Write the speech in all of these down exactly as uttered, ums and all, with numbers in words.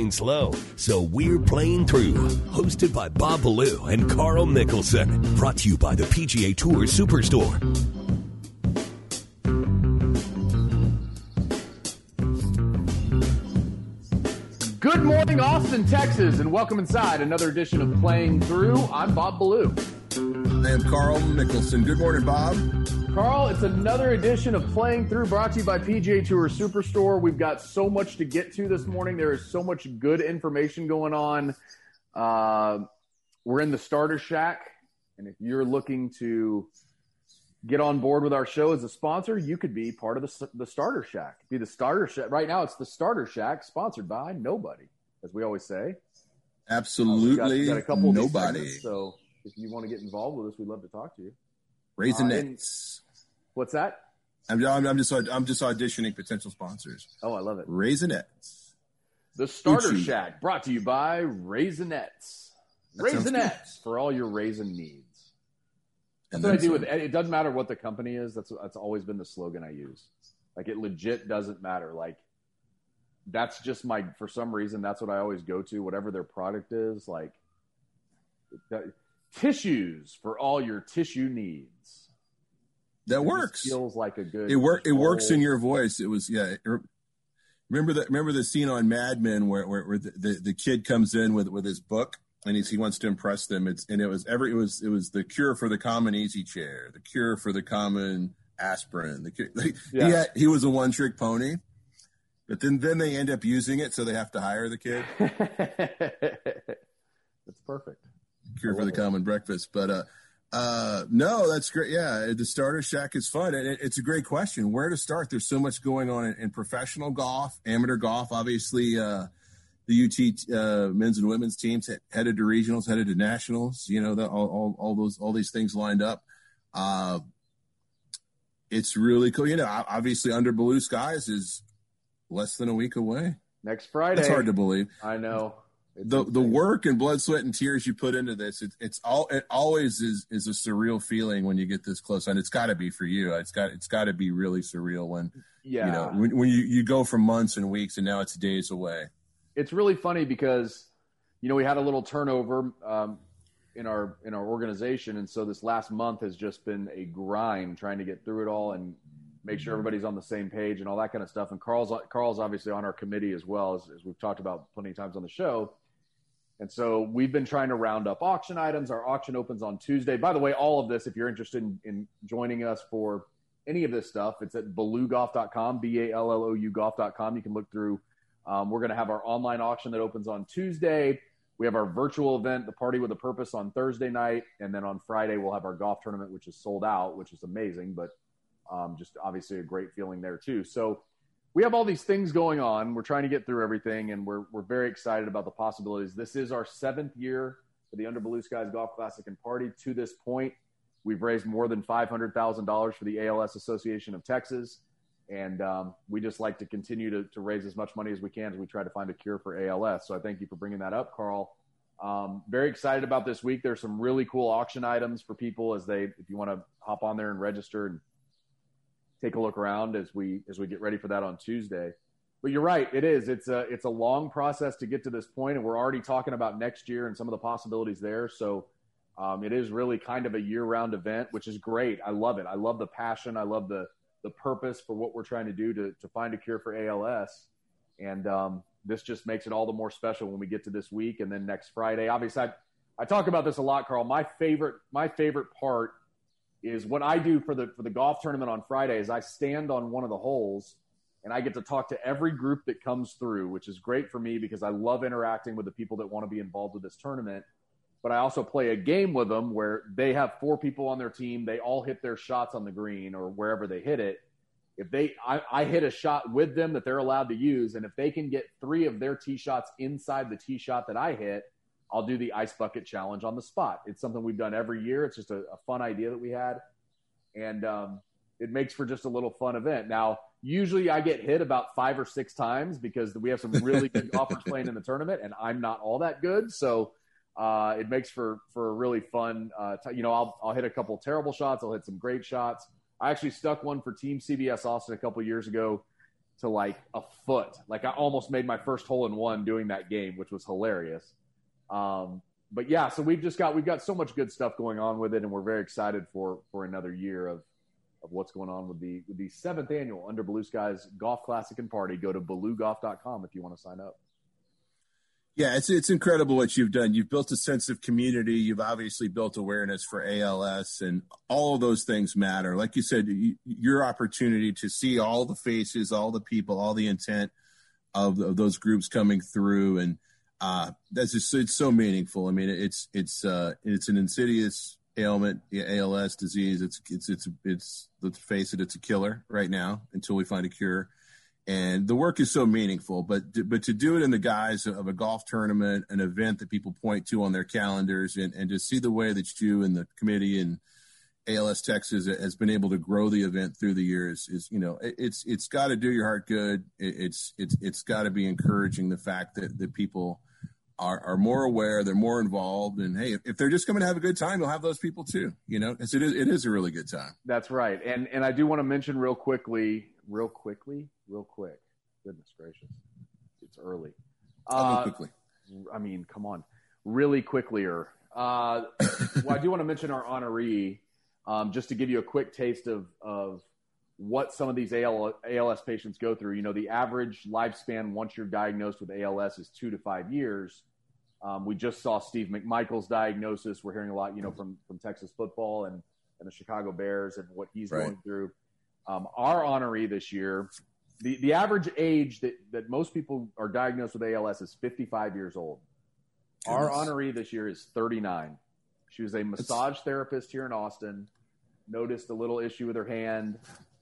going slow, so we're playing through. Hosted by Bob Ballou and Carl Nicholson. Brought to you by the P G A Tour Superstore. Good morning, Austin, Texas, and welcome inside another edition of Playing Through. I'm Bob Ballou. I am Carl Nicholson. Good morning, Bob. Carl, it's another edition of Playing Through, brought to you by P G A Tour Superstore. We've got so much to get to this morning. There is so much good information going on. Uh, we're in the Starter Shack, and if you're looking to get on board with our show as a sponsor, you could be part of the, the Starter Shack. Be the Starter Shack. Right now, it's the Starter Shack, sponsored by nobody, as we always say. Absolutely uh, we've got, got a couple nobody. Segments, so if you want to get involved with us, we'd love to talk to you. Raisinets. Uh, what's that? I'm, I'm just I'm just auditioning potential sponsors. Oh, I love it. Raisinets. The Starter Uchi. Shack, brought to you by Raisinets. That Raisinets for all your raisin needs. That's And what I then do with some. it. It doesn't matter what the company is. That's that's always been the slogan I use. Like, it legit doesn't matter. Like, that's just my, for some reason, that's what I always go to, whatever their product is. Like, that, tissues for all your tissue needs. That It works. just feels like a good. It work. It works whole- in your voice. It was yeah. It, remember that? Remember the scene on Mad Men where where, where the, the, the kid comes in with with his book and he's, he wants to impress them. It's and it was every it was it was the cure for the common easy chair, the cure for the common aspirin. The cure, like, Yeah. he had, he was a one trick pony, but then then they end up using it, so they have to hire the kid. That's perfect. Cure for the it. common breakfast, but uh. Uh, no, that's great. Yeah, the Starter Shack is fun, and it, it's a great question. Where to start? There's so much going on in, in professional golf, amateur golf. Obviously, uh, the U T uh, men's and women's teams headed to regionals, headed to nationals. You know, the, all, all, all those, all these things lined up. Uh, it's really cool. You know, obviously, Under Blue Skies is less than a week away. Next Friday. It's hard to believe. I know. It's The insane. the work and blood, sweat, and tears you put into this, it, it's all it always is is a surreal feeling when you get this close, and it's got to be for you. It's got it's got to be really surreal when Yeah. you know when, when you, you go from months and weeks and now it's days away. It's really funny because, you know, we had a little turnover um, in our in our organization, and so this last month has just been a grind trying to get through it all and make sure everybody's on the same page and all that kind of stuff. And Carl's Carl's obviously on our committee as well, as, as we've talked about plenty of times on the show. And so we've been trying to round up auction items. Our auction opens on Tuesday. By the way, all of this, if you're interested in, in joining us for any of this stuff, it's at ballou golf dot com, B A L L O U golf dot com. You can look through. Um, we're going to have our online auction that opens on Tuesday. We have our virtual event, the Party with a Purpose, on Thursday night. And then on Friday, we'll have our golf tournament, which is sold out, which is amazing, but um, just obviously a great feeling there too. So we have all these things going on. We're trying to get through everything, and we're we're very excited about the possibilities. This is our seventh year for the Under Blue Skies Golf Classic and Party. To this point, we've raised more than five hundred thousand dollars for the A L S Association of Texas, and um, we just like to continue to, to raise as much money as we can as we try to find a cure for A L S. So I thank you for bringing that up, Carl. Um, very excited about this week. There's some really cool auction items for people as they, if you want to hop on there and register and take a look around as we as we get ready for that on Tuesday. But you're right, it is. It's a it's a long process to get to this point, and we're already talking about next year and some of the possibilities there. So um, it is really kind of a year-round event, which is great. I love it. I love the passion. I love the the purpose for what we're trying to do to to find a cure for A L S. And um, this just makes it all the more special when we get to this week and then next Friday. Obviously, I, I talk about this a lot, Carl. My favorite my favorite part is what I do for the for the golf tournament on Friday is I stand on one of the holes and I get to talk to every group that comes through, which is great for me because I love interacting with the people that want to be involved with this tournament. But I also play a game with them where they have four people on their team. They all hit their shots on the green or wherever they hit it. If they, I, I hit a shot with them that they're allowed to use, and if they can get three of their tee shots inside the tee shot that I hit, I'll do the ice bucket challenge on the spot. It's something we've done every year. It's just a, a fun idea that we had. And um, it makes for just a little fun event. Now, usually I get hit about five or six times because we have some really good golfers playing in the tournament, and I'm not all that good. So uh, it makes for, for a really fun, uh, t- you know, I'll, I'll hit a couple terrible shots. I'll hit some great shots. I actually stuck one for Team C B S Austin a couple years ago to like a foot. Like I almost made my first hole in one doing that game, which was hilarious. Um, but yeah, so we've just got, we've got so much good stuff going on with it. And we're very excited for, for another year of, of what's going on with the, with the seventh annual Under Blue Skies Golf Classic and Party. Go to blue golf dot com if you want to sign up. Yeah, it's it's incredible what you've done. You've built a sense of community. You've obviously built awareness for A L S, and all of those things matter. Like you said, you, your opportunity to see all the faces, all the people, all the intent of, of those groups coming through, and uh, that's just it's so meaningful. I mean, it's it's uh, it's an insidious ailment, the A L S disease. It's it's it's it's let's face it, it's a killer right now until we find a cure. And the work is so meaningful, but but to do it in the guise of a golf tournament, an event that people point to on their calendars, and, and to see the way that you and the committee and A L S Texas has been able to grow the event through the years is, you know, it's it's got to do your heart good. It's it's it's got to be encouraging the fact that that people are are more aware, they're more involved, and hey, if they're just coming to have a good time, you'll have those people too. You know, because it is it is a really good time. That's right, and and I do want to mention real quickly, real quickly. Real quick. Goodness gracious. It's early. I'll uh, go quickly. I mean, come on. Really quicklier. Uh, well, I do want to mention our honoree, um, just to give you a quick taste of, of what some of these A L, A L S patients go through. You know, the average lifespan once you're diagnosed with A L S is two to five years. Um, we just saw Steve McMichael's diagnosis. We're hearing a lot, you know, from, from Texas football and, and the Chicago Bears and what he's right. going through. Um, our honoree this year, The the average age that, that most people are diagnosed with A L S is fifty-five years old. Goodness. Our honoree this year is thirty-nine. She was a massage That's... therapist here in Austin, noticed a little issue with her hand,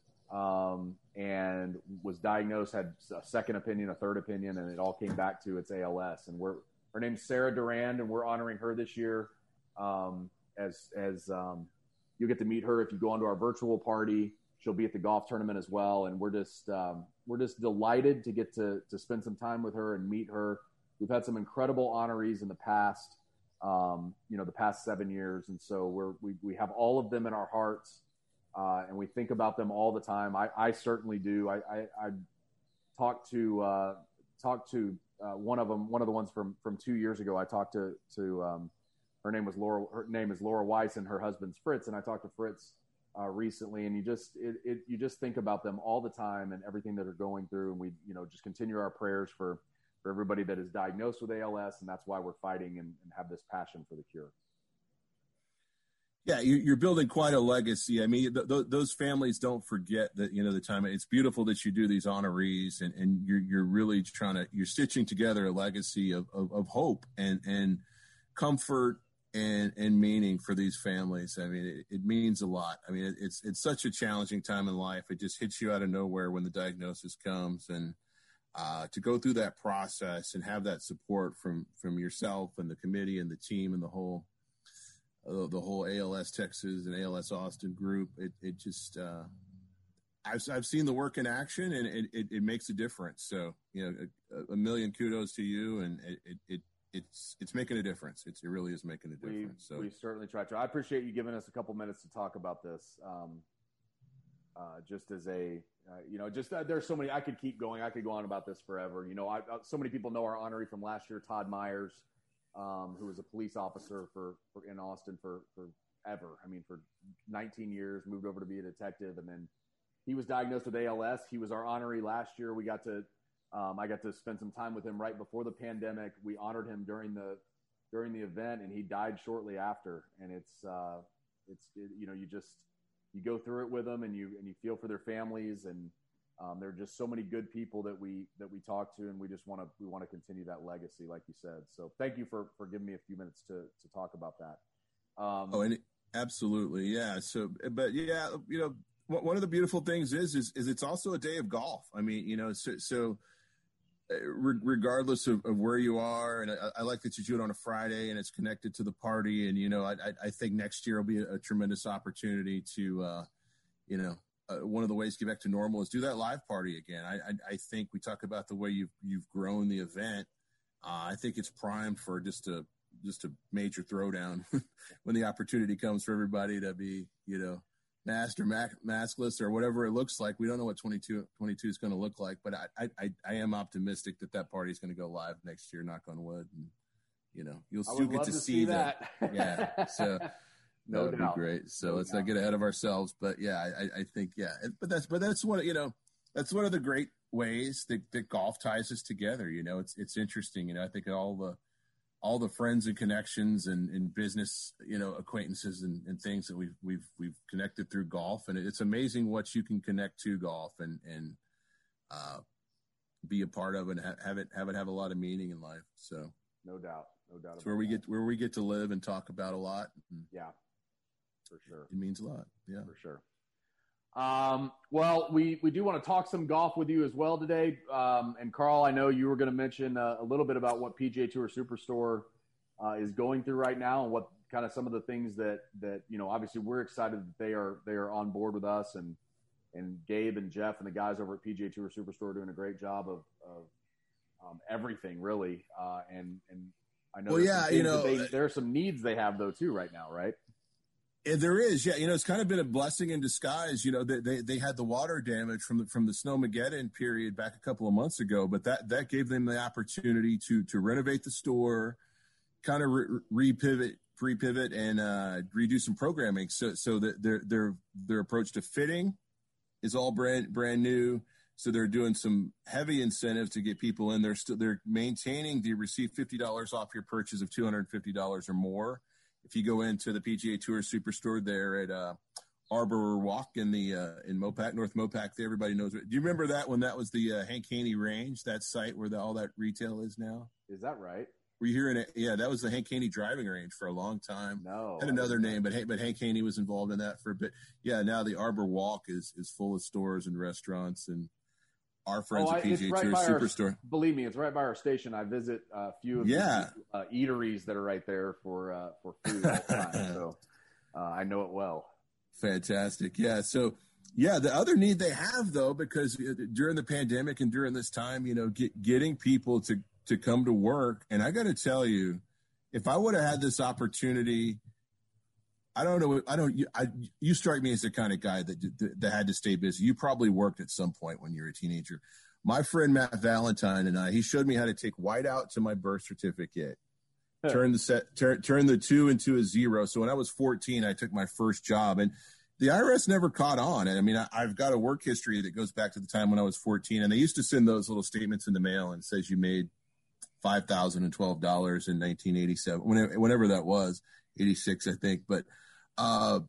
um, and was diagnosed, had a second opinion, a third opinion, and it all came back to it's A L S. And we're her name's Sarah Durand, and we're honoring her this year. Um, as as um, you'll get to meet her if you go onto our virtual party. She'll be at the golf tournament as well, and we're just um, we're just delighted to get to to spend some time with her and meet her. We've had some incredible honorees in the past, um, you know, the past seven years, and so we're we we have all of them in our hearts, uh, and we think about them all the time. I, I certainly do. I I, I talked to uh, talked to uh, one of them, one of the ones from from two years ago. I talked to to um, her name was Laura. Her name is Laura Weiss, and her husband's Fritz. And I talked to Fritz uh, recently, and you just it, it you just think about them all the time and everything that they're going through. And we you know just continue our prayers for for everybody that is diagnosed with A L S, and that's why we're fighting and, and have this passion for the cure. Yeah, you're building quite a legacy. I mean, th- th- those families don't forget that, you know, the time. It's beautiful that you do these honorees, and, and you're you're really trying to, you're stitching together a legacy of, of, of hope and, and comfort and, and meaning for these families. I mean, it, it means a lot. I mean, it, it's it's such a challenging time in life. It just hits you out of nowhere when the diagnosis comes, and uh, to go through that process and have that support from from yourself and the committee and the team and the whole. Uh, the whole A L S Texas and A L S Austin group, it, it just, uh, I've, I've seen the work in action, and it, it, it makes a difference. So, you know, a, a million kudos to you, and it, it, it it's, it's making a difference. It's, it really is making a difference. We, so we certainly try to. I appreciate you giving us a couple minutes to talk about this. Um, uh, just as a, uh, you know, just uh, there's so many, I could keep going. I could go on about this forever. You know, I, uh, so many people know our honoree from last year, Todd Myers. Um, who was a police officer for, for in Austin for, for ever. I mean, for nineteen years, moved over to be a detective, and then he was diagnosed with A L S. He was our honoree last year. We got to, um, I got to spend some time with him right before the pandemic. We honored him during the during the event, and he died shortly after. And it's uh, it's it, you know, you just you go through it with them, and you and you feel for their families, and Um, there are just so many good people that we that we talk to, and we just want to we want to continue that legacy, like you said. So thank you for, for giving me a few minutes to to talk about that. Um, oh, and it, absolutely, yeah. So, but yeah, you know, one of the beautiful things is is, is it's also a day of golf. I mean, you know, so, so regardless of, of where you are, and I, I like that you do it on a Friday, and it's connected to the party. And you know, I I think next year will be a, a tremendous opportunity to, uh, you know. Uh, one of the ways to get back to normal is do that live party again. I, I, I think we talk about the way you've you've grown the event. Uh, I think it's primed for just a just a major throwdown when the opportunity comes for everybody to be, you know, masked or maskless or whatever it looks like. We don't know what twenty-two, twenty-two is going to look like, but I, I, I am optimistic that that party is going to go live next year, knock on wood. And, you know, you'll still get to, to see, see that. that. Yeah. So no that would doubt. be great. So no let's doubt. not get ahead of ourselves, but yeah, I, I think, yeah, but that's, but that's one, you know, that's one of the great ways that, that golf ties us together. You know, it's, it's interesting. You know, I think all the, all the friends and connections and, and business, you know, acquaintances and, and things that we've, we've, we've connected through golf. And it's amazing what you can connect to golf and, and, uh, be a part of and ha- have it, have it have a lot of meaning in life. So no doubt, no doubt. It's where we that. get, where we get to live and talk about a lot. Yeah, for sure. It means a lot. Yeah, for sure. Um, well, we, we do want to talk some golf with you as well today. Um, and Carl, I know you were going to mention uh, a little bit about what P G A Tour Superstore uh, is going through right now and what kind of some of the things that, that, you know, obviously we're excited that they are, they are on board with us, and, and Gabe and Jeff and the guys over at P G A Tour Superstore are doing a great job of, of um, everything really. Uh, and, and I know, well, yeah, you know, they, there are some needs they have though too right now, right? There is, yeah. You know, it's kind of been a blessing in disguise. You know, they they, they had the water damage from the from the Snowmageddon period back a couple of months ago, but that that gave them the opportunity to to renovate the store, kind of re, repivot, pre-pivot, and uh, redo some programming. So so that their their their approach to fitting is all brand brand new. So they're doing some heavy incentives to get people in. They're still they're maintaining the receive fifty dollars off your purchase of two hundred fifty dollars or more. If you go into the P G A Tour Superstore there at uh, Arbor Walk in the uh, in Mopac, North Mopac, there, everybody knows it. Do you remember that when that was the uh, Hank Haney Range, that site where the, all that retail is now? Is that right? Were you hearing it? Yeah, that was the Hank Haney driving range for a long time. No, had another name, but but Hank Haney was involved in that for a bit. Yeah, now the Arbor Walk is is full of stores and restaurants, and our friends oh, at P G A right Tour Superstore. Our, believe me, it's right by our station. I visit a few of yeah. the uh, eateries that are right there for uh, for food all the time, so uh, I know it well. Fantastic. Yeah. So, yeah, the other need they have, though, because during the pandemic and during this time, you know, get, getting people to, to come to work. And I got to tell you, if I would have had this opportunity, I don't know. I don't. I, you strike me as the kind of guy that, that that had to stay busy. You probably worked at some point when you were a teenager. My friend Matt Valentine and I, he showed me how to take whiteout to my birth certificate, turn the set, turn turn the two into a zero. So when I was fourteen, I took my first job, and the I R S never caught on. And I mean, I, I've got a work history that goes back to the time when I was fourteen, and they used to send those little statements in the mail and it says you made five thousand twelve dollars in nineteen eighty-seven, whenever, whenever that was, eighty-six, I think, but. Uh,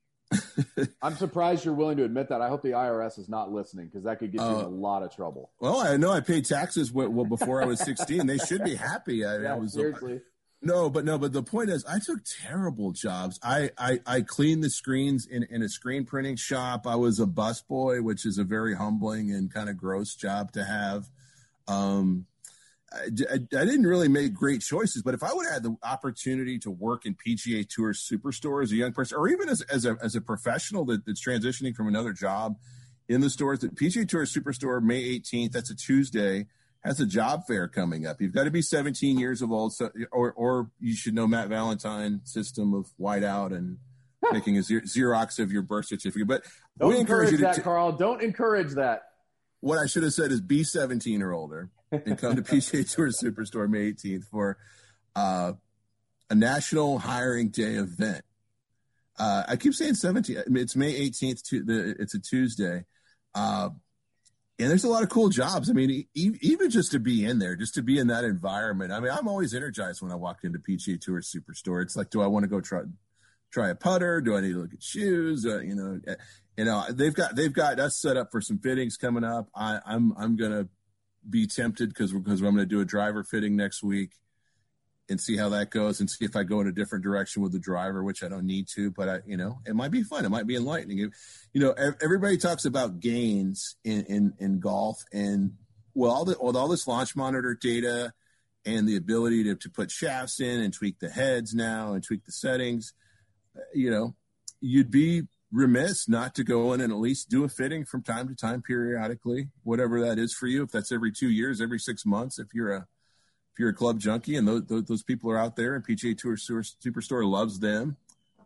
I'm surprised you're willing to admit that. I hope the I R S is not listening, because that could get you uh, in a lot of trouble. Well, I know I paid taxes well, well before I was sixteen. They should be happy. I, yeah, I was seriously. Uh, no, but no, but the point is, I took terrible jobs. I I, I cleaned the screens in, in a screen printing shop. I was a busboy, which is a very humbling and kind of gross job to have. Um, I, I, I didn't really make great choices, but if I would have had the opportunity to work in P G A Tour Superstore as a young person, or even as, as a as a professional that, that's transitioning from another job in the stores, that P G A Tour Superstore, May eighteenth, that's a Tuesday, has a job fair coming up. You've got to be seventeen years of old, so, or or you should know Matt Valentine's system of whiteout and making a Xerox of your birth certificate. But don't we encourage encourage you to that, t- Carl. Don't encourage that. What I should have said is be seventeen or older and come to P G A Tour Superstore May eighteenth for uh, a National Hiring Day event. Uh, I keep saying seventeen. It's May eighteenth. To the, it's a Tuesday. Uh, and there's a lot of cool jobs. I mean, e- even just to be in there, just to be in that environment. I mean, I'm always energized when I walk into P G A Tour Superstore. It's like, do I want to go try try a putter? Do I need to look at shoes? Uh, you know, you know, they've got they've got us set up for some fittings coming up. I, I'm I'm gonna be tempted because because I'm gonna do a driver fitting next week and see how that goes, and see if I go in a different direction with the driver, which I don't need to, but I, you know, it might be fun. It might be enlightening. You know, everybody talks about gains in in, in golf, and well, all the with all this launch monitor data and the ability to to put shafts in and tweak the heads now and tweak the settings, you know, you'd be remiss not to go in and at least do a fitting from time to time periodically, whatever that is for you. If that's every two years, every six months, if you're a if you're a club junkie and those those, those people are out there and P G A Tour Superstore loves them,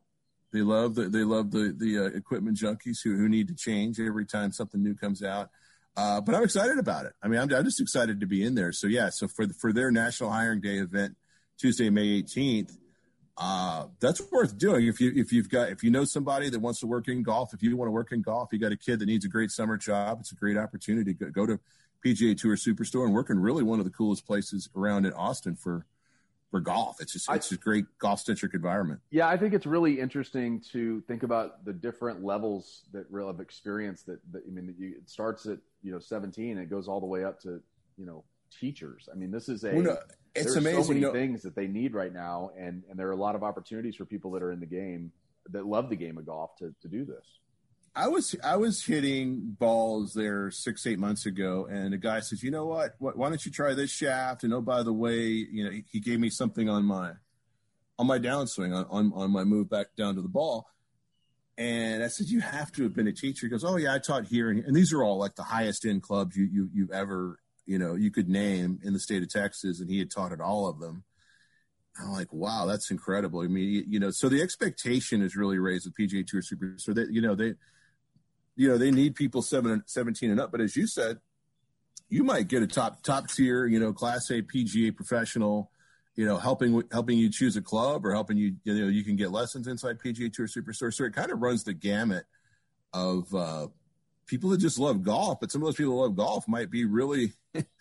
They love the they love the the uh, equipment junkies who who need to change every time something new comes out. Uh, but I'm excited about it. I mean, I'm, I'm just excited to be in there. So yeah, so for the, for their National Hiring Day event, Tuesday, May eighteenth, uh, that's worth doing. If you if you've got if you know somebody that wants to work in golf, if you want to work in golf, you got a kid that needs a great summer job, it's a great opportunity. Go, go to P G A Tour Superstore and work in really one of the coolest places around in Austin for. for golf. It's just, it's a great golf centric environment. Yeah. I think it's really interesting to think about the different levels that real of experience that, that I mean, that you, it starts at, you know, seventeen and it goes all the way up to, you know, teachers. I mean, this is a, well, no, it's amazing. So many no, things that they need right now. And, and there are a lot of opportunities for people that are in the game that love the game of golf to, to do this. I was I was hitting balls there six eight months ago, and a guy says, "You know what? Why don't you try this shaft?" And oh, by the way, you know, he gave me something on my on my downswing on, on on my move back down to the ball. And I said, "You have to have been a teacher." He goes, "Oh yeah, I taught here," and, and these are all like the highest end clubs you you you've ever you know you could name in the state of Texas, and he had taught at all of them. I'm like, wow, that's incredible. I mean, you know, so the expectation is really raised with P G A Tour Superstore. That you know they. You know, they need people seven, seventeen and up. But as you said, you might get a top top tier, you know, Class A P G A professional, you know, helping helping you choose a club or helping you, you know, you can get lessons inside P G A Tour Superstore. So it kind of runs the gamut of uh, people that just love golf. But some of those people who love golf might be really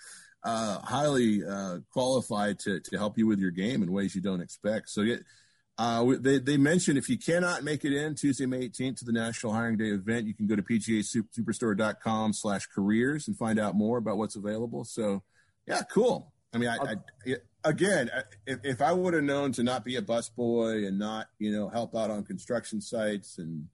uh, highly uh, qualified to to help you with your game in ways you don't expect. So yeah. Uh, they, they mentioned if you cannot make it in Tuesday, May eighteenth to the National Hiring Day event, you can go to P G A Superstore dot com slash careers and find out more about what's available. So, yeah, cool. I mean, I, I again, if, if I would have known to not be a busboy and not, you know, help out on construction sites and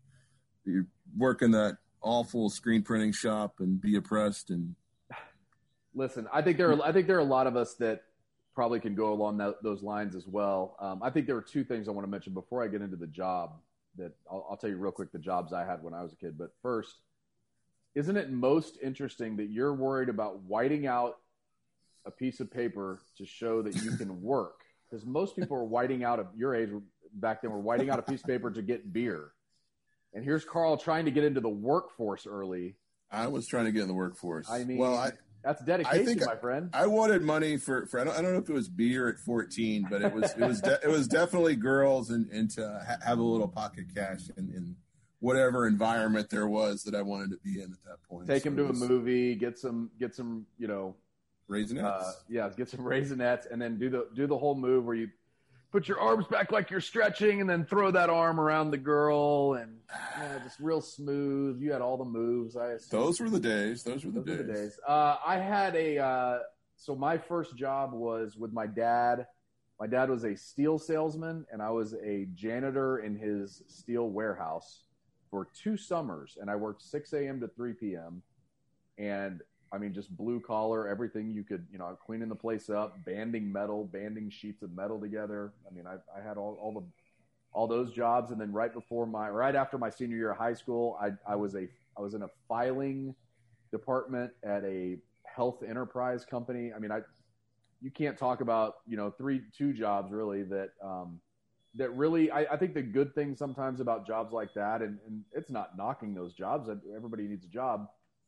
work in that awful screen printing shop and be oppressed and listen, I think there are I think there are a lot of us that probably can go along that, those lines as well. Um, I think there are two things I want to mention before I get into the job that I'll, I'll tell you real quick, the jobs I had when I was a kid. But first, isn't it most interesting that you're worried about whiting out a piece of paper to show that you can work? Because most people are whiting out, of your age back then, were whiting out a piece of paper to get beer. And here's Carl trying to get into the workforce early. I was trying to get in the workforce. I mean, well, I, that's dedication, I think my friend. I, I wanted money for, for I, don't, I don't know if it was beer at fourteen, but it was it was de- it was definitely girls and, and to ha- have a little pocket cash in, in whatever environment there was that I wanted to be in at that point. Take so him to was, a movie, get some get some you know Raisinets. Uh, yeah, get some Raisinets, and then do the do the whole move where you put your arms back like you're stretching, and then throw that arm around the girl, and yeah, just real smooth. You had all the moves. I assume. Those were the days. Those were the Those days. Were the days. Uh, I had a uh, so my first job was with my dad. My dad was a steel salesman, and I was a janitor in his steel warehouse for two summers, and I worked six a.m. to three p.m. and I mean, just blue collar, everything you could, you know, cleaning the place up, banding metal, banding sheets of metal together. I mean, I, I had all, all the, all those jobs. And then right before my, right after my senior year of high school, I, I was a, I was in a filing department at a health enterprise company. I mean, I, you can't talk about, you know, three, two jobs really that, um, that really, I, I think the good thing sometimes about jobs like that, and, and it's not knocking those jobs. Everybody needs a job.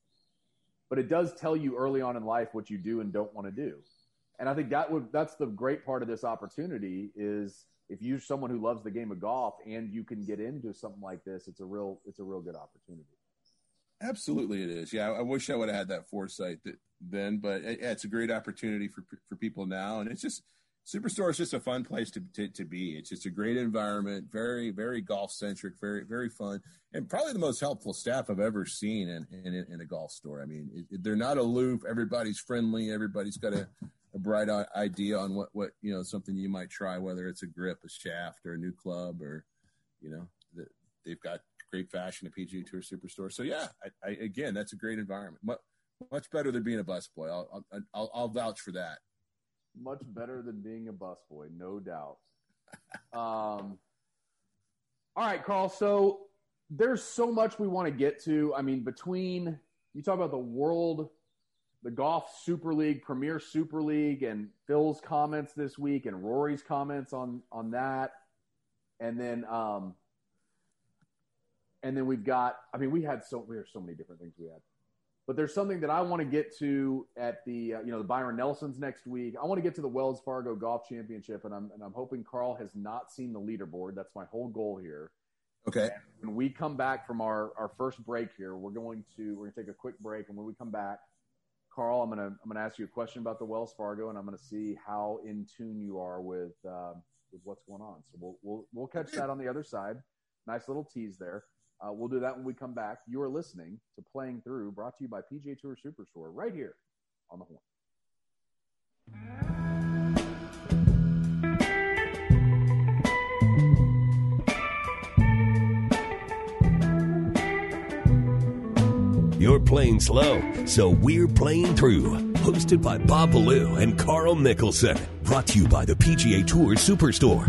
But it does tell you early on in life what you do and don't want to do. And I think that would that's the great part of this opportunity is if you're someone who loves the game of golf and you can get into something like this, it's a real it's a real good opportunity. Absolutely it is. Yeah, I wish I would have had that foresight that, then, but yeah, it's a great opportunity for for people now. And it's just Superstore is just a fun place to, to to be. It's just a great environment, very very golf centric, very very fun, and probably the most helpful staff I've ever seen in in, in a golf store. I mean, it, they're not aloof. Everybody's friendly. Everybody's got a, a bright idea on what what you know something you might try, whether it's a grip, a shaft, or a new club, or you know the, they've got great fashion at P G A Tour Superstore. So yeah, I, I, again, that's a great environment. Much, much better than being a busboy. I'll, I'll I'll I'll vouch for that. Much better than being a busboy, no doubt. Um, all right, Carl. So there's so much we want to get to. I mean, between you talk about the world, the golf Super League, Premier Super League, and Phil's comments this week, and Rory's comments on on that, and then um, and then we've got, I mean, we had so, we have so many different things we had. But there's something that I want to get to at the, uh, you know, the Byron Nelson's next week. I want to get to the Wells Fargo Golf Championship, and I'm and I'm hoping Carl has not seen the leaderboard. That's my whole goal here. Okay. And when we come back from our, our first break here, we're going to we're going to take a quick break, and when we come back, Carl, I'm gonna I'm gonna ask you a question about the Wells Fargo, and I'm gonna see how in tune you are with uh, with what's going on. So we'll we'll we'll catch that on the other side. Nice little tease there. Uh, we'll do that when we come back. You are listening to Playing Through, brought to you by P G A Tour Superstore, right here on the Horn. You're playing slow, so we're playing through. Hosted by Bob Ballou and Carl Nicholson. Brought to you by the P G A Tour Superstore.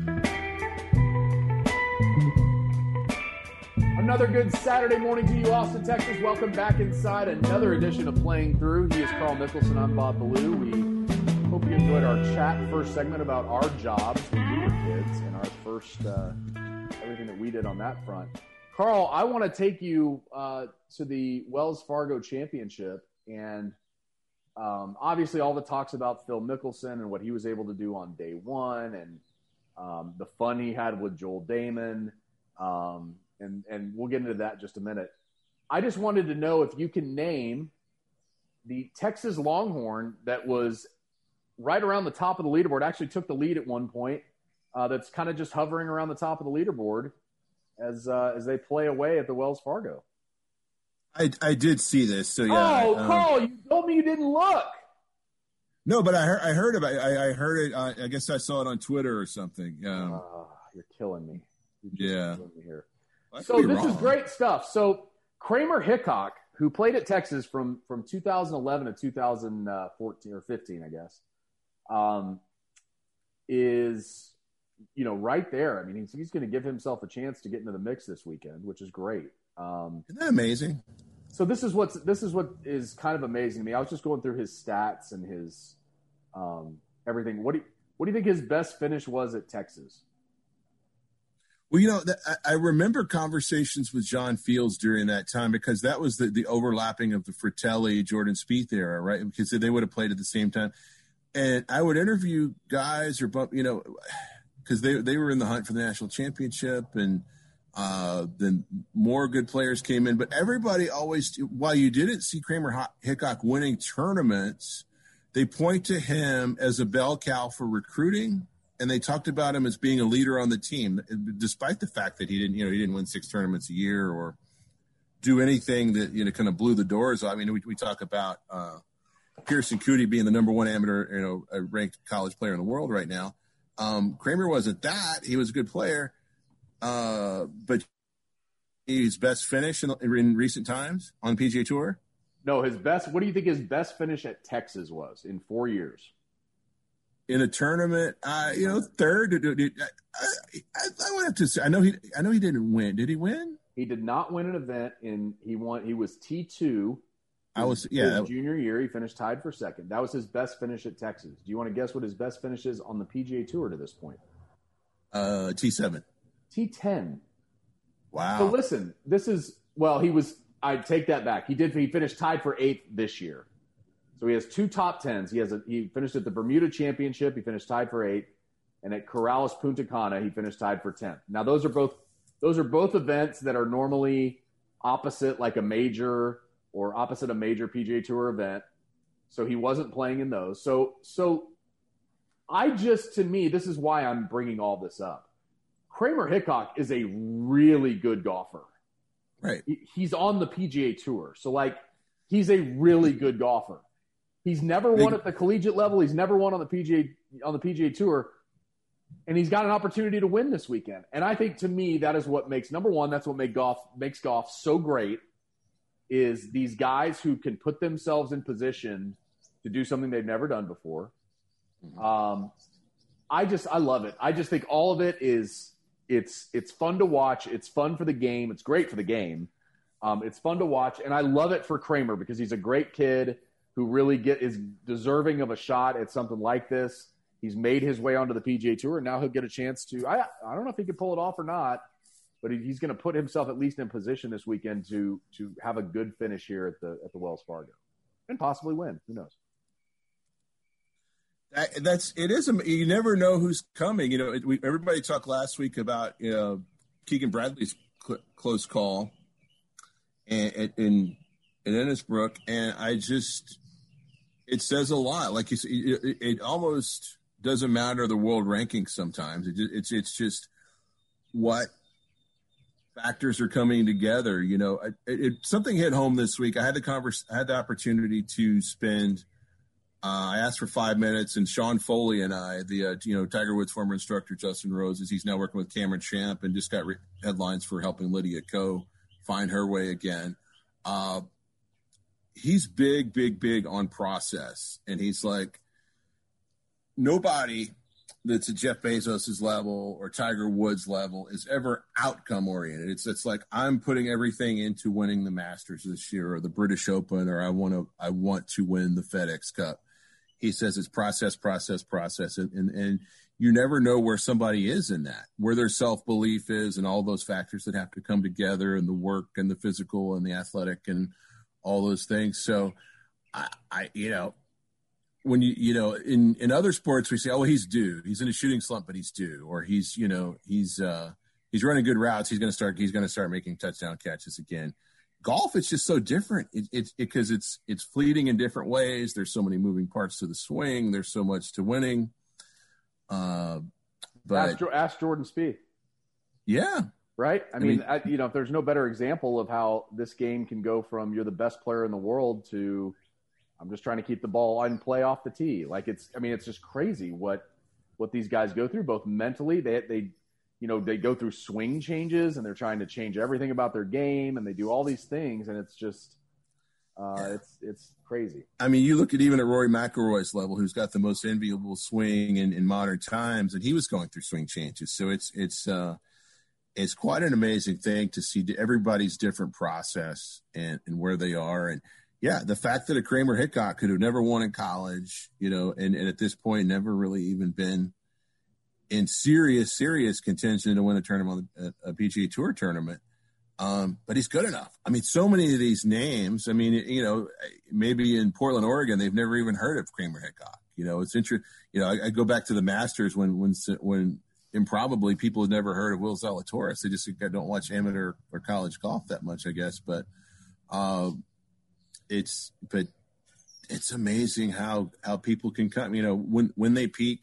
Another good Saturday morning to you, Austin, Texas. Welcome back inside another edition of Playing Through. He is Carl Nicholson. I'm Bob Ballou. We hope you enjoyed our chat first segment about our jobs when we were kids and our first, uh, everything that we did on that front. Carl, I want to take you uh, to the Wells Fargo Championship. And um, obviously all the talks about Phil Mickelson and what he was able to do on day one and um, the fun he had with Joel Damon. Um, And, and we'll get into that in just a minute. I just wanted to know if you can name the Texas Longhorn that was right around the top of the leaderboard, actually took the lead at one point, uh, that's kind of just hovering around the top of the leaderboard as uh, as they play away at the Wells Fargo. I, I did see this. So yeah. Oh, um, Carl, you told me you didn't look. No, but I heard, I heard about it. I, I heard it. Uh, I guess I saw it on Twitter or something. Um, uh, you're killing me. You're yeah. Killing me here. Well, so this wrong. is great stuff. So Kramer Hickok, who played at Texas from, from two thousand eleven to two thousand fourteen or fifteen, I guess, um, is, you know, right there. I mean, he's, he's going to give himself a chance to get into the mix this weekend, which is great. Um, Isn't that amazing? So this is what's this is what is kind of amazing to me. I was just going through his stats and his um, everything. What do you, what do you think his best finish was at Texas? Well, you know, I remember conversations with John Fields during that time because that was the, the overlapping of the Fratelli, Jordan Spieth era, right? Because they would have played at the same time. And I would interview guys or, you know, because they, they were in the hunt for the national championship and uh, then more good players came in. But everybody always, while you didn't see Kramer Hickok winning tournaments, they point to him as a bell cow for recruiting. And they talked about him as being a leader on the team, despite the fact that he didn't, you know, he didn't win six tournaments a year or do anything that, you know, kind of blew the doors. I mean, we, we talk about uh, Pearson Coody being the number one amateur, you know, a ranked college player in the world right now. Um, Kramer wasn't that. He was a good player, uh, but his best finish in, in recent times on the P G A Tour? No, his best. What do you think his best finish at Texas was in four years? In a tournament, uh, you know, third. I, I, I would have to say, I know he, I know he didn't win. Did he win? He did not win an event. In he won. He was T two. I was, yeah. His junior year, he finished tied for second. That was his best finish at Texas. Do you want to guess what his best finish is on the P G A Tour to this point? Uh, T seven. T ten. Wow. So listen, this is well. He was. I take that back. He did. He finished tied for eighth this year. So he has two top tens. He has a, he finished at the Bermuda Championship. He finished tied for eighth, and at Corrales Punta Cana, he finished tied for tenth. Now those are both those are both events that are normally opposite, like a major or opposite a major P G A Tour event. So he wasn't playing in those. So so I just to me this is why I'm bringing all this up. Kramer Hickok is a really good golfer. Right. He, he's on the P G A Tour, so like he's a really good golfer. He's never won at the collegiate level. He's never won on the P G A on the P G A Tour, and he's got an opportunity to win this weekend. And I think to me that is what makes number one. That's what make golf makes golf so great. Is these guys who can put themselves in position to do something they've never done before. Um, I just I love it. I just think all of it is it's it's fun to watch. It's fun for the game. It's great for the game. Um, it's fun to watch, and I love it for Kramer because he's a great kid who really get is deserving of a shot at something like this. He's made his way onto the P G A Tour, and now he'll get a chance to. I I don't know if he can pull it off or not, but he's going to put himself at least in position this weekend to to have a good finish here at the at the Wells Fargo and possibly win. Who knows? That, that's it is. You never know who's coming. You know, it, we, everybody talked last week about you know, Keegan Bradley's cl- close call and in in Innisbrook, and I just it says a lot. Like you said, it, it almost doesn't matter the world rankings sometimes. It just, it's it's just what factors are coming together. You know, it, it, something hit home this week. I had the converse, I had the opportunity to spend. Uh, I asked for five minutes, and Sean Foley and I, the uh, you know Tiger Woods former instructor Justin Roses, he's now working with Cameron Champ and just got re- headlines for helping Lydia Ko find her way again. Uh, he's big, big, big on process, and he's like nobody that's at Jeff Bezos' level or Tiger Woods' level is ever outcome oriented. It's it's like I'm putting everything into winning the Masters this year or the British Open, or I want to I want to win the FedEx Cup. He says it's process, process, process, and, and and you never know where somebody is in that, where their self-belief is, and all those factors that have to come together, and the work and the physical and the athletic and all those things. So, I, I you know, when you you know in, in other sports we say, oh, he's due, he's in a shooting slump, but he's due, or he's you know he's uh, he's running good routes, he's going to start he's going to start making touchdown catches again. Golf, it's just so different. It, it's because it, it's it's fleeting in different ways. There's so many moving parts to the swing. There's so much to winning. Uh, but ask, ask Jordan Spieth. Yeah, right. I, I mean, mean I, you know, if there's no better example of how this game can go from you're the best player in the world to I'm just trying to keep the ball and play off the tee. Like it's, I mean, it's just crazy what what these guys go through, both mentally. They they. You know, they go through swing changes and they're trying to change everything about their game and they do all these things. And it's just, uh, yeah. it's, it's crazy. I mean, you look at even at Rory McIlroy's level, who's got the most enviable swing in, in modern times, and he was going through swing changes. So it's, it's, uh, it's quite an amazing thing to see everybody's different process and, and where they are. And yeah, the fact that a Kramer Hickok could have never won in college, you know, and, and at this point never really even been in serious, serious contention to win a tournament, a, a P G A Tour tournament. Um, but he's good enough. I mean, so many of these names, I mean, you know, maybe in Portland, Oregon, they've never even heard of Kramer Hickok. You know, it's interesting. You know, I, I go back to the Masters when, when, when improbably people have never heard of Will Zalatoris. They just don't watch amateur or college golf that much, I guess. But, uh, it's, but it's amazing how, how people can come, you know, when, when they peak,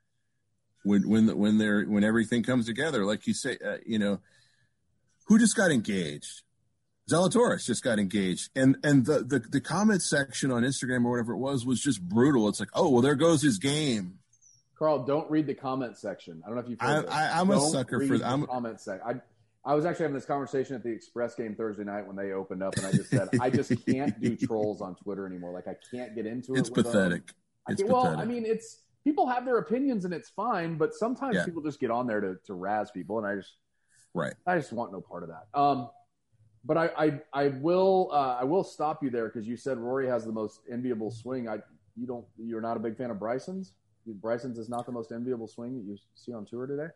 When when when they're when everything comes together, like you say, uh, you know, who just got engaged? Zalatoris just got engaged, and and the, the the comment section on Instagram or whatever it was was just brutal. It's like, oh well, there goes his game. Carl, don't read the comment section. I don't know if you've heard I, I, I'm don't a sucker read for the I'm, comment section. I I was actually having this conversation at the Express game Thursday night when they opened up, and I just said I just can't do trolls on Twitter anymore. Like I can't get into it. It's pathetic. It's well, pathetic. I mean, it's. People have their opinions and it's fine, but sometimes yeah. people just get on there to, to razz people, and I just, right. I just want no part of that. Um, but I, I, I will, uh, I will stop you there because you said Rory has the most enviable swing. I, you don't, you're not a big fan of Bryson's. Bryson's is not the most enviable swing that you see on tour today.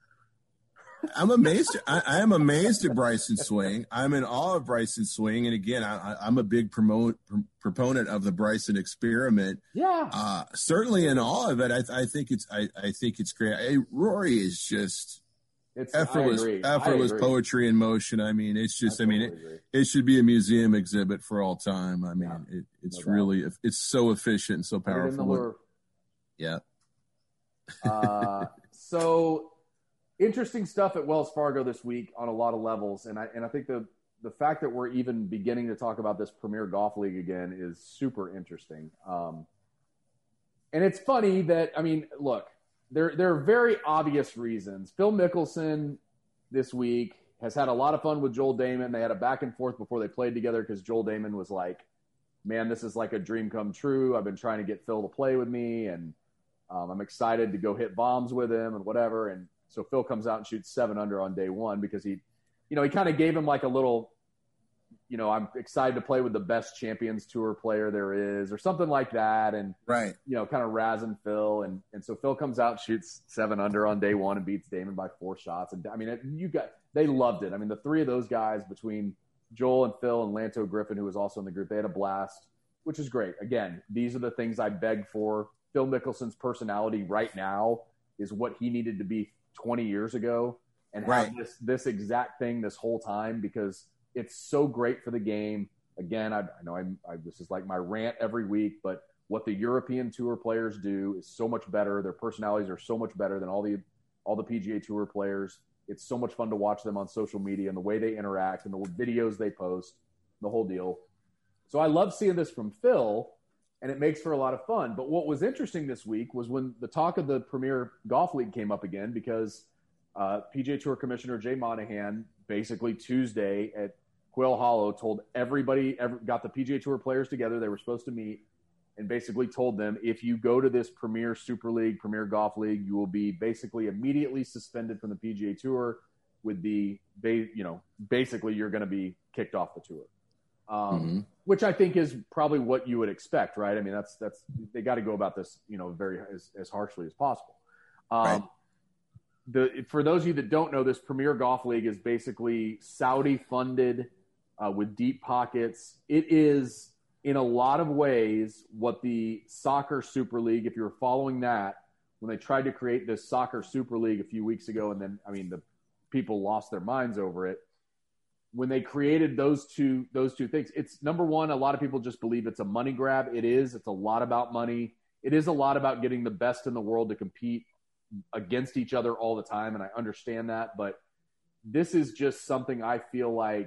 I'm amazed. I, I am amazed at Bryson's swing. I'm in awe of Bryson's swing. And again, I, I'm a big promote, pr- proponent of the Bryson experiment. Yeah. Uh, certainly in awe of it. I, I think it's, I, I think it's great. I, Rory is just it's effortless, effortless poetry in motion. I mean, it's just, I, I mean, totally it, it should be a museum exhibit for all time. I mean, yeah, it, it's no really, doubt. It's so efficient and so powerful. Yeah. uh, so, Interesting stuff at Wells Fargo this week on a lot of levels, and I and I think the the fact that we're even beginning to talk about this Premier Golf League again is super interesting. Um, and it's funny that I mean, look, there there are very obvious reasons. Phil Mickelson this week has had a lot of fun with Joel Damon. They had a back and forth before they played together because Joel Damon was like, "Man, this is like a dream come true. I've been trying to get Phil to play with me, and um, I'm excited to go hit bombs with him and whatever." And so Phil comes out and shoots seven under on day one because he, you know, he kind of gave him like a little, you know, I'm excited to play with the best Champions Tour player there is, or something like that. And, right. you know, kind of razzing Phil. And, and so Phil comes out, shoots seven under on day one and beats Damon by four shots. And I mean, it, you got, they loved it. I mean, the three of those guys between Joel and Phil and Lanto Griffin, who was also in the group, they had a blast, which is great. Again, these are the things I beg for. Phil Mickelson's personality right now is what he needed to be twenty years ago, and right. have this, this exact thing this whole time, because it's so great for the game. Again, I, I know I'm, I, this is like my rant every week, but what the European Tour players do is so much better. Their personalities are so much better than all the all the P G A Tour players. It's so much fun to watch them on social media and the way they interact and the videos they post, the whole deal. So I love seeing this from Phil, and it makes for a lot of fun. But what was interesting this week was when the talk of the Premier Golf League came up again, because uh, P G A Tour Commissioner Jay Monahan basically Tuesday at Quail Hollow told everybody, every, got the P G A Tour players together. They were supposed to meet, and basically told them, if you go to this Premier Super League, Premier Golf League, you will be basically immediately suspended from the P G A Tour with the, you know, basically you're going to be kicked off the tour. Um, mm-hmm. Which I think is probably what you would expect, right? I mean, that's, that's, they got to go about this, you know, very, as, as harshly as possible. Um, right. The, for those of you that don't know, this Premier Golf League is basically Saudi funded uh, with deep pockets. It is, in a lot of ways, what the Soccer Super League, if you were following that, when they tried to create this Soccer Super League a few weeks ago, and then, I mean, the people lost their minds over it. When they created those two, those two things, it's number one, a lot of people just believe it's a money grab. It is. It's a lot about money. It is a lot about getting the best in the world to compete against each other all the time, and I understand that. But this is just something I feel like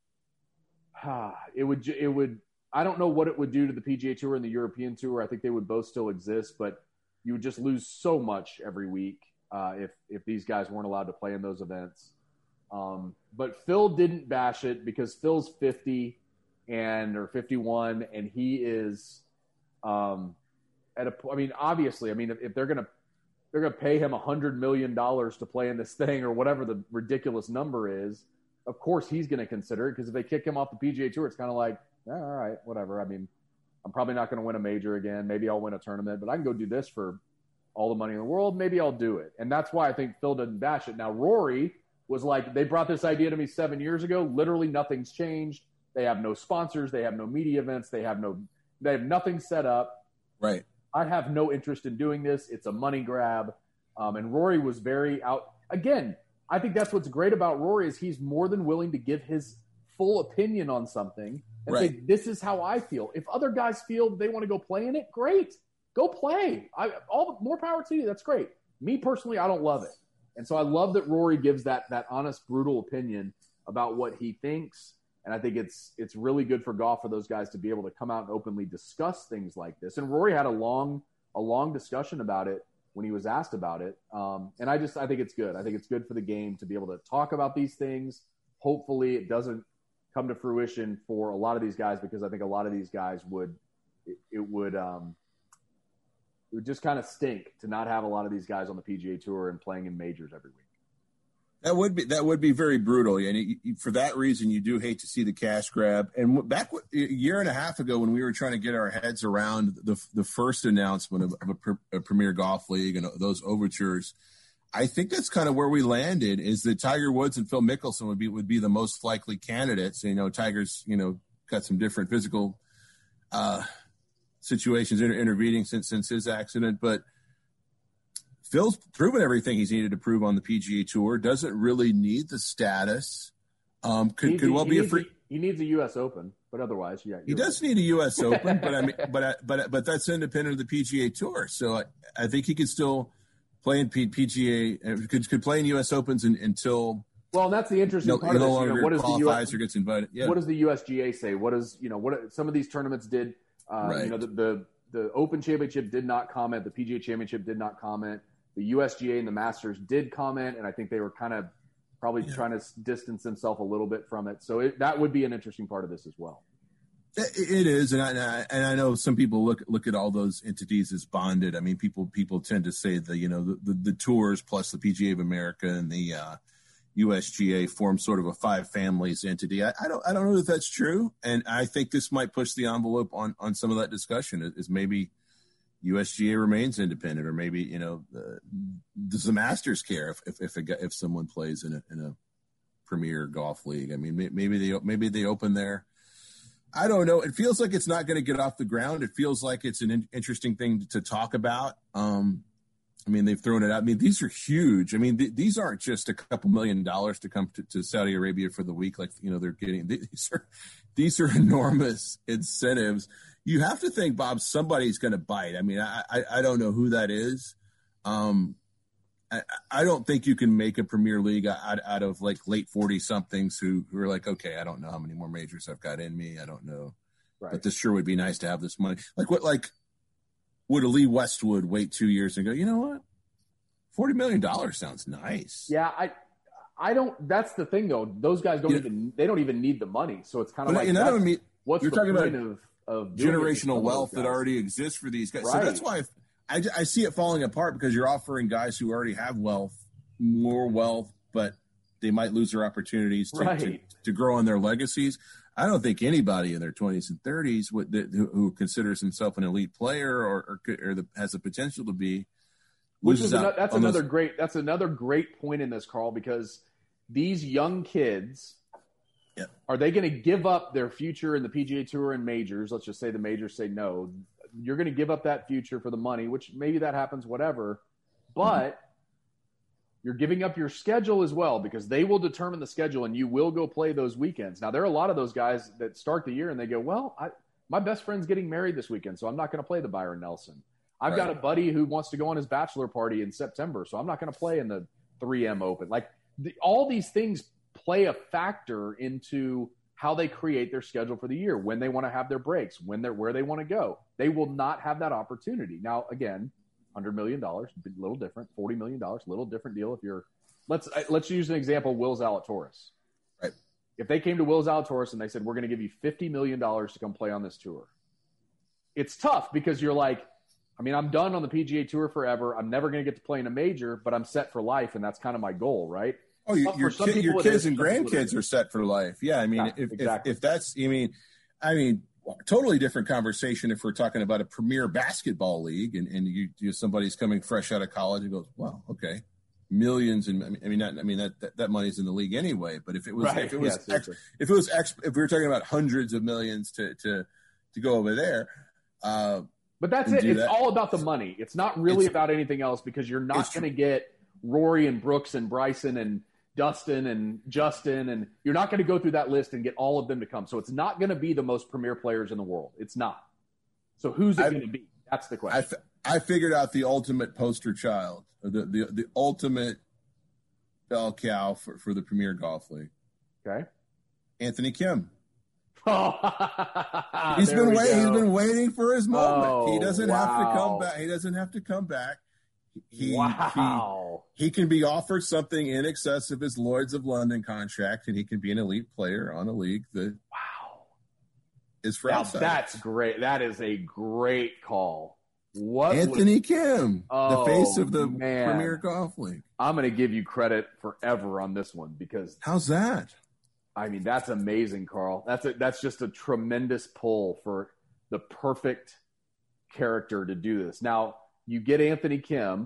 ah, it would. It would. I don't know what it would do to the P G A Tour and the European Tour. I think they would both still exist, but you would just lose so much every week uh, if if these guys weren't allowed to play in those events. Um, but Phil didn't bash it, because Phil's fifty and or fifty-one, and he is um, at a. I mean, obviously, I mean, if, if they're gonna they're gonna pay him a hundred million dollars to play in this thing, or whatever the ridiculous number is, of course he's going to consider it, because if they kick him off the P G A Tour, it's kind of like, yeah, all right, whatever. I mean, I'm probably not going to win a major again. Maybe I'll win a tournament, but I can go do this for all the money in the world. Maybe I'll do it. And that's why I think Phil didn't bash it. Now, Rory was like, they brought this idea to me seven years ago. Literally nothing's changed. They have no sponsors. They have no media events. They have no, they have nothing set up. Right. I have no interest in doing this. It's a money grab. Um, and Rory was very out. Again, I think that's what's great about Rory, is he's more than willing to give his full opinion on something and right. say, this is how I feel. If other guys feel they want to go play in it, great. Go play. I, all more power to you. That's great. Me personally, I don't love it. And so I love that Rory gives that that honest, brutal opinion about what he thinks. And I think it's it's really good for golf for those guys to be able to come out and openly discuss things like this. And Rory had a long a long discussion about it when he was asked about it. Um, and I just I think it's good. I think it's good for the game to be able to talk about these things. Hopefully it doesn't come to fruition for a lot of these guys, because I think a lot of these guys would it, it would um, it would just kind of stink to not have a lot of these guys on the P G A Tour and playing in majors every week. That would be that would be very brutal, and it, for that reason, you do hate to see the cash grab. And back a year and a half ago, when we were trying to get our heads around the the first announcement of, of a, a Premier Golf League and those overtures, I think that's kind of where we landed. Is that Tiger Woods and Phil Mickelson would be would be the most likely candidates. You know, Tiger's you know got some different physical uh, situations inter- intervening since since his accident, but Phil's proven everything he's needed to prove on the P G A Tour. Doesn't really need the status. Um, could needs, could well be a free. He needs a U S Open, but otherwise, yeah. He does right. need a U S Open, but I mean, but but but that's independent of the P G A Tour. So I, I think he could still play in P, PGA. Could could play in U S Opens in, until. Well, and that's the interesting no, part of this. No You know, what does the U S or gets invited? Yeah. What does the U S G A say? What does you know? What some of these tournaments did? Uh, right. You know, the, the the Open Championship did not comment. The P G A Championship did not comment. The U S G A and the Masters did comment, and I think they were kind of probably yeah. trying to distance themselves a little bit from it. So it, that would be an interesting part of this as well. It is, and I and I know some people look look at all those entities as bonded. I mean, people people tend to say the you know the, the, the tours plus the P G A of America and the uh, U S G A form sort of a five families entity. I, I don't I don't know if that's true, and I think this might push the envelope on on some of that discussion. Is maybe U S G A remains independent, or maybe you know uh, does the Masters care if if if, a, if someone plays in a in a premier golf league? I mean, maybe they maybe they open their. I don't know. It feels like it's not going to get off the ground. It feels like it's an in- interesting thing to talk about. Um, I mean, they've thrown it out. I mean, these are huge. I mean, th- these aren't just a couple million dollars to come to, to Saudi Arabia for the week. Like, you know, they're getting, these are, these are enormous incentives. You have to think, Bob, somebody's going to bite. I mean, I, I, I don't know who that is. Um, I, I don't think you can make a Premier League out, out of like late forty somethings who, who are like, okay, I don't know how many more majors I've got in me. I don't know, right. But this sure would be nice to have this money. Like what, like, would a Lee Westwood wait two years and go, you know what? forty million dollars sounds nice. Yeah, I I don't – that's the thing, though. Those guys don't yeah. even – they don't even need the money. So it's kind of like you know, I mean, what's you're the talking point about of, of generational wealth that already exists for these guys. Right. So that's why I, I see it falling apart, because you're offering guys who already have wealth more wealth, but they might lose their opportunities to, right. to, to grow on their legacies. I don't think anybody in their twenties and thirties would, that, who, who considers himself an elite player or, or, or the, has the potential to be Which is another, that's another those. great that's another great point in this, Carl, because these young kids, yeah. are they going to give up their future in the P G A Tour and majors? Let's just say the majors say no. You're going to give up that future for the money, which maybe that happens, whatever. But mm-hmm. you're giving up your schedule as well, because they will determine the schedule and you will go play those weekends. Now, there are a lot of those guys that start the year and they go, well, I, my best friend's getting married this weekend, so I'm not going to play the Byron Nelson. I've right. got a buddy who wants to go on his bachelor party in September, so I'm not going to play in the three M Open. Like the, all these things play a factor into how they create their schedule for the year, when they want to have their breaks, when they're where they want to go. They will not have that opportunity. Now, again, one hundred million dollars, a little different. forty million dollars, a little different deal. If you're let's let's use an example, Will Zalatoris. Right. If they came to Will Zalatoris and they said, we're going to give you fifty million dollars to come play on this tour, it's tough, because you're like, I mean, I'm done on the P G A Tour forever. I'm never going to get to play in a major, but I'm set for life, and that's kind of my goal, right? Oh, your, your, kid, your kids and grandkids are set for life. Yeah, I mean, yeah, if, exactly. if if that's, I mean, I mean, totally different conversation if we're talking about a premier basketball league, and, and you, you somebody's coming fresh out of college and goes, well, okay, millions, and I mean, not, I mean that, that that money's in the league anyway. But if it was, right. if it was, yeah, ex, if it was, ex, if we were talking about hundreds of millions to to to go over there. Uh, But that's it. It's that. all about the money. It's not really it's, about anything else, because you're not going to get Rory and Brooks and Bryson and Dustin and Justin, and you're not going to go through that list and get all of them to come. So it's not going to be the most premier players in the world. It's not. So who's it going to be? That's the question. I, f- I figured out the ultimate poster child, or the, the, the ultimate bell cow for, for the Premier Golf League. Okay. Anthony Kim. Oh, he's been waiting. He's been waiting for his moment. Oh, he doesn't wow. have to come back. He doesn't have to come back. He, wow. he, he can be offered something in excess of his Lloyd's of London contract, and he can be an elite player on a league that wow is for now, outside. That's great. That is a great call. What Anthony would, Kim, oh, the face of the man. Premier Golf League. I'm going to give you credit forever on this one, because how's that? I mean, that's amazing, Carl. That's a, that's just a tremendous pull for the perfect character to do this. Now, you get Anthony Kim.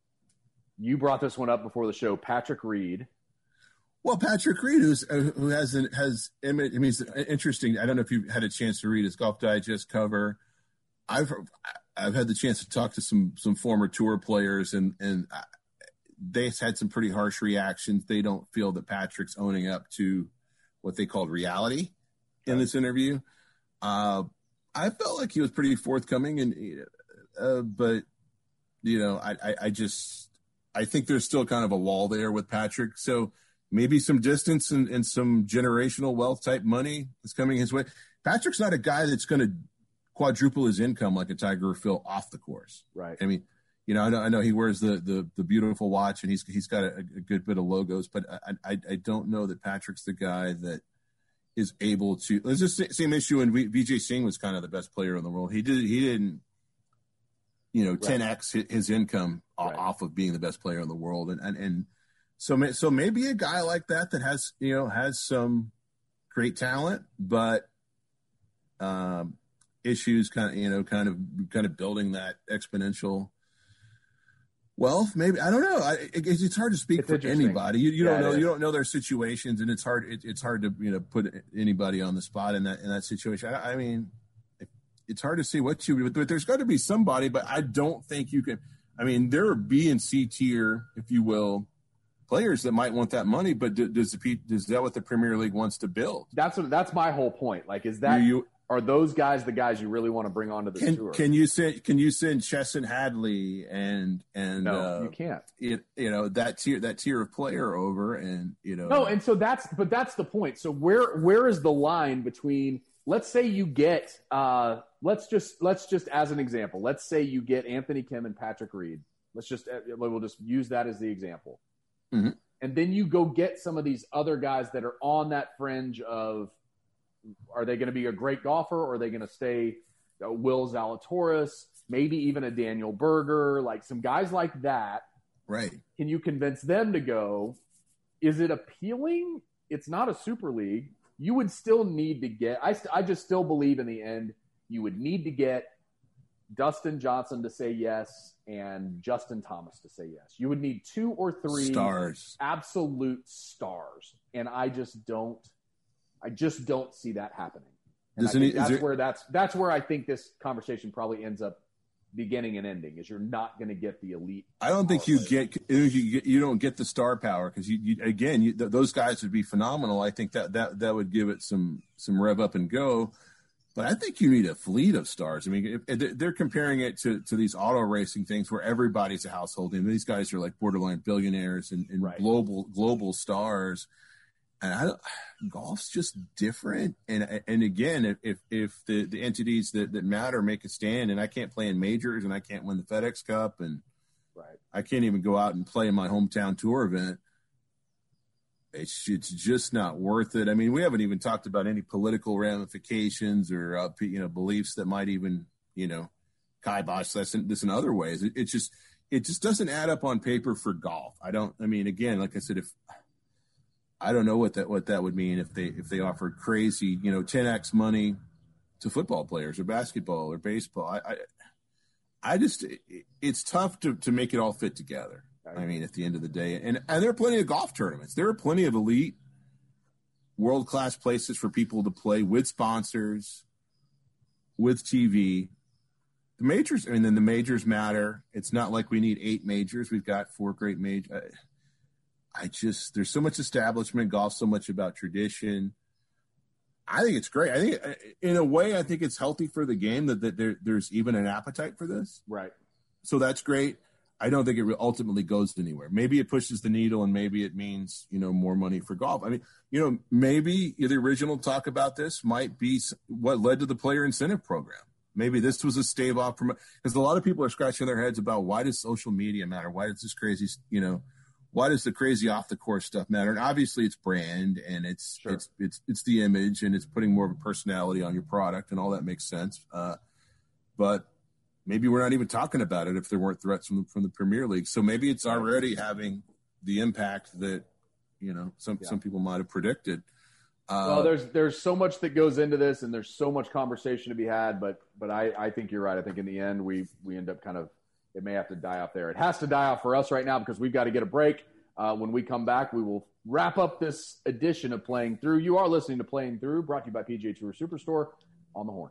You brought this one up before the show, Patrick Reed. Well, Patrick Reed, who's, uh, who has an, has image. I mean, it's interesting. I don't know if you've had a chance to read his Golf Digest cover. I've I've had the chance to talk to some some former tour players, and and they've had some pretty harsh reactions. They don't feel that Patrick's owning up to what they called reality in this interview. Uh, I felt like he was pretty forthcoming, and uh, but you know, I, I, I just I think there's still kind of a wall there with Patrick. So maybe some distance and, and some generational wealth type money is coming his way. Patrick's not a guy that's going to quadruple his income like a Tiger or Phil off the course. Right. I mean, you know, I know, I know he wears the, the, the beautiful watch, and he's, he's got a, a good bit of logos, but I, I, I don't know that Patrick's the guy that is able to, it's the same issue. And Vijay Singh was kind of the best player in the world. He did, he didn't, you know, ten X his income right. off of being the best player in the world. And, and, and So, so maybe a guy like that that has, you know, has some great talent, but um, issues kind of, you know, kind of, kind of building that exponential wealth. Maybe, I don't know. I, it, it's hard to speak it's for anybody. You, you yeah, don't know. You don't know their situations, and it's hard. It, it's hard to, you know, put anybody on the spot in that in that situation. I, I mean, it, it's hard to see what you. But there's got to be somebody. But I don't think you can. I mean, there are B and C tier, if you will, players that might want that money, but does the is that what the Premier League wants to build? That's what that's my whole point. Like, is that you, are those guys the guys you really want to bring onto the can, tour? Can you send Can you send Chesson Hadley and and no, uh, you can't. It, you know that tier that tier of player over, and you know no, and so that's but that's the point. So where where is the line between? Let's say you get uh, let's just let's just as an example. Let's say you get Anthony Kim and Patrick Reed. Let's just we'll just use that as the example. Mm-hmm. And then you go get some of these other guys that are on that fringe of, are they going to be a great golfer, or are they going to stay uh, Will Zalatoris, maybe even a Daniel Berger, like some guys like that. Right. Can you convince them to go? Is it appealing? It's not a super league. You would still need to get, I, I just still believe in the end, you would need to get Dustin Johnson to say yes and Justin Thomas to say yes. You would need two or three stars, absolute stars, and I just don't. I just don't see that happening. And I think any, that's there, where that's that's where I think this conversation probably ends up beginning and ending. Is you're not going to get the elite. I don't think you get, you get you don't get the star power because you, you again you, th- those guys would be phenomenal. I think that that that would give it some some rev up and go. But I think you need a fleet of stars. I mean, if they're comparing it to, to these auto racing things where everybody's a household name. These guys are like borderline billionaires and, and right. global global stars. And I don't, golf's just different. And and again, if if, if the, the entities that, that matter make a stand, and I can't play in majors and I can't win the FedEx Cup and right. I can't even go out and play in my hometown tour event. It's it's just not worth it. I mean, we haven't even talked about any political ramifications or uh, you know beliefs that might even you know kibosh this in, this in other ways. It, it just it just doesn't add up on paper for golf. I don't. I mean, again, like I said, if I don't know what that what that would mean if they if they offered crazy you know ten x money to football players or basketball or baseball. I I, I just it, it's tough to to make it all fit together. I mean, at the end of the day, and, and there are plenty of golf tournaments. There are plenty of elite, world-class places for people to play with sponsors, with T V. The majors, I mean, then the majors matter. It's not like we need eight majors. We've got four great majors. I, I just, there's so much establishment, golf, so much about tradition. I think it's great. I think, in a way, I think it's healthy for the game that, that there, there's even an appetite for this. Right. So that's great. I don't think it ultimately goes anywhere. Maybe it pushes the needle, and maybe it means, you know, more money for golf. I mean, you know, maybe the original talk about this might be what led to the player incentive program. Maybe this was a stave off from, because a lot of people are scratching their heads about why does social media matter? Why does this crazy, you know, why does the crazy off the course stuff matter? And obviously it's brand and it's, sure. it's, it's, it's the image and it's putting more of a personality on your product, and all that makes sense. Uh, but maybe we're not even talking about it if there weren't threats from the, from the Premier League. So maybe it's already having the impact that, you know, some, yeah. some people might have predicted. Uh, well, there's there's so much that goes into this, and there's so much conversation to be had. But but I, I think you're right. I think in the end we we end up kind of, it may have to die off there. It has to die off for us right now because we've got to get a break. Uh, when we come back, we will wrap up this edition of Playing Through. You are listening to Playing Through, brought to you by P G A Tour Superstore on the Horn.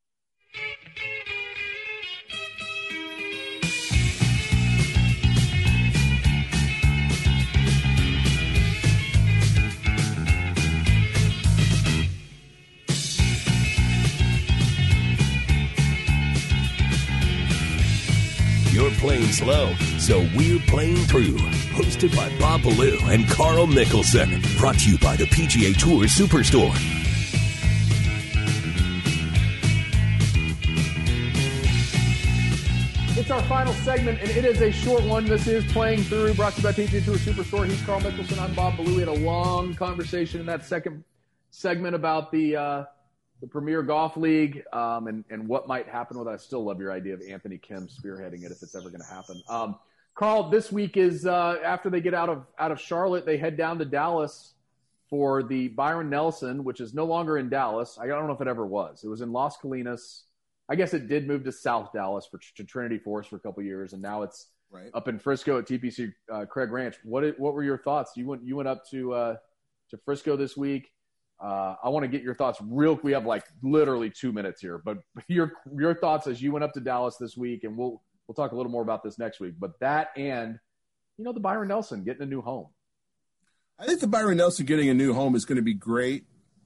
You're playing slow, so we're playing through. Hosted by Bob Ballou and Carl Nicholson. Brought to you by the P G A Tour Superstore. It's our final segment, and it is a short one. This is Playing Through, brought to you by P G A Tour Superstore. He's Carl Nicholson. I'm Bob Ballou. We had a long conversation in that second segment about the uh, the Premier Golf League um, and, and what might happen with it. I still love your idea of Anthony Kim spearheading it if it's ever going to happen. Um, Carl, this week is uh, after they get out of out of Charlotte, they head down to Dallas for the Byron Nelson, which is no longer in Dallas. I don't know if it ever was. It was in Las Colinas. I guess it did move to South Dallas for to Trinity Forest for a couple of years, and now it's right up in Frisco at T P C uh, Craig Ranch. What what were your thoughts? You went you went up to uh, to Frisco this week. Uh, I want to get your thoughts real. We have like literally two minutes here, but your your thoughts as you went up to Dallas this week, and we'll we'll talk a little more about this next week. But that and you know the Byron Nelson getting a new home. I think the Byron Nelson getting a new home is going to be great.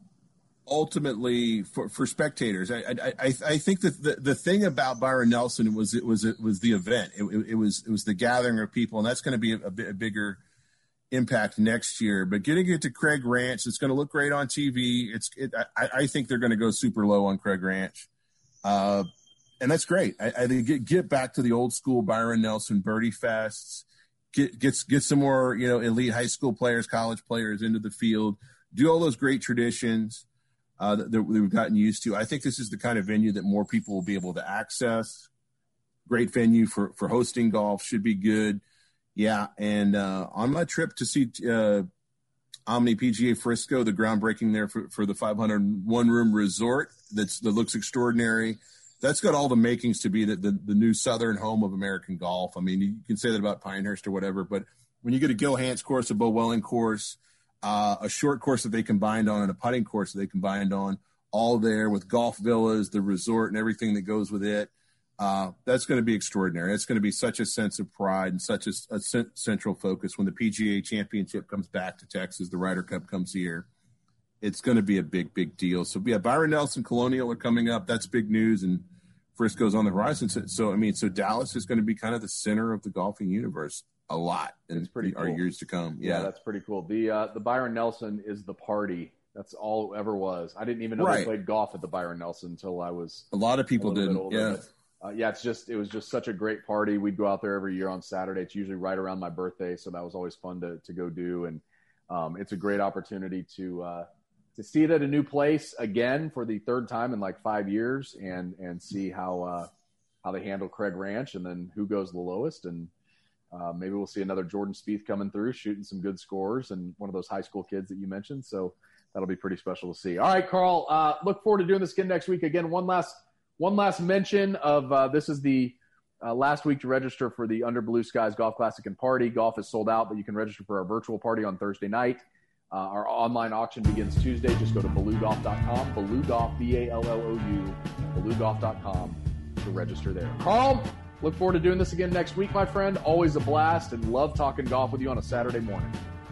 Ultimately, for, for spectators, I, I I I think that the, the thing about Byron Nelson was it was it was the event. It, it, it was it was the gathering of people, and that's going to be a, a, a bigger impact next year. But getting it to Craig Ranch, it's going to look great on T V. It's it, I, I think they're going to go super low on Craig Ranch, uh, and that's great. I, I think get get back to the old school Byron Nelson birdie fests. Get get get some more you know elite high school players, college players into the field. Do all those great traditions uh, that, that we've gotten used to. I think this is the kind of venue that more people will be able to access. Great venue for for hosting golf, should be good. Yeah, and uh, on my trip to see uh, Omni P G A Frisco, the groundbreaking there for, for the five hundred one room resort that's, that looks extraordinary. That's got all the makings to be the, the, the new southern home of American golf. I mean, you can say that about Pinehurst or whatever, but when you get a Gil Hanse course, a Bo Welling course, uh, a short course that they combined on, and a putting course that they combined on, all there with golf villas, the resort, and everything that goes with it. Uh, that's going to be extraordinary. It's going to be such a sense of pride and such a, a c- central focus when the P G A Championship comes back to Texas, the Ryder Cup comes here. It's going to be a big, big deal. So, yeah, Byron Nelson, Colonial are coming up. That's big news, and Frisco's on the horizon. So, so I mean, so Dallas is going to be kind of the center of the golfing universe a lot in it's pretty our cool. years to come. Yeah. yeah, that's pretty cool. The uh, the Byron Nelson is the party. That's all it ever was. I didn't even know right. they played golf at the Byron Nelson until I was a lot of people didn't. Older, yeah. But, Uh, yeah, it's just it was just such a great party. We'd go out there every year on Saturday. It's usually right around my birthday, so that was always fun to to go do. And um, it's a great opportunity to uh, to see it at a new place again for the third time in like five years, and and see how uh, how they handle Craig Ranch, and then who goes the lowest. And uh, maybe we'll see another Jordan Spieth coming through, shooting some good scores, and one of those high school kids that you mentioned. So that'll be pretty special to see. All right, Carl. Uh, look forward to doing this again next week. Again, one last. One last mention of uh, this is the uh, last week to register for the Under Blue Skies Golf Classic and Party. Golf is sold out, but you can register for our virtual party on Thursday night. Uh, our online auction begins Tuesday. Just go to baloo golf dot com, Baloo Golf, B A L L O U, baloo golf dot com to register there. Carl, look forward to doing this again next week, my friend. Always a blast, and love talking golf with you on a Saturday morning.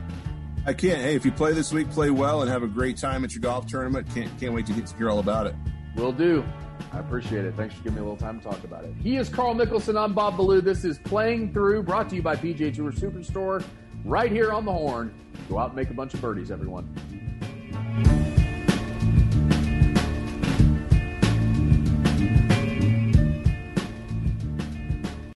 I can't. Hey, if you play this week, play well and have a great time at your golf tournament. Can't can't wait to get to hear all about it. Will do. I appreciate it. Thanks for giving me a little time to talk about it. He is Carl Nicholson. I'm Bob Baloo. This is Playing Through, brought to you by P G A Tour Superstore, right here on the Horn. Go out and make a bunch of birdies, everyone.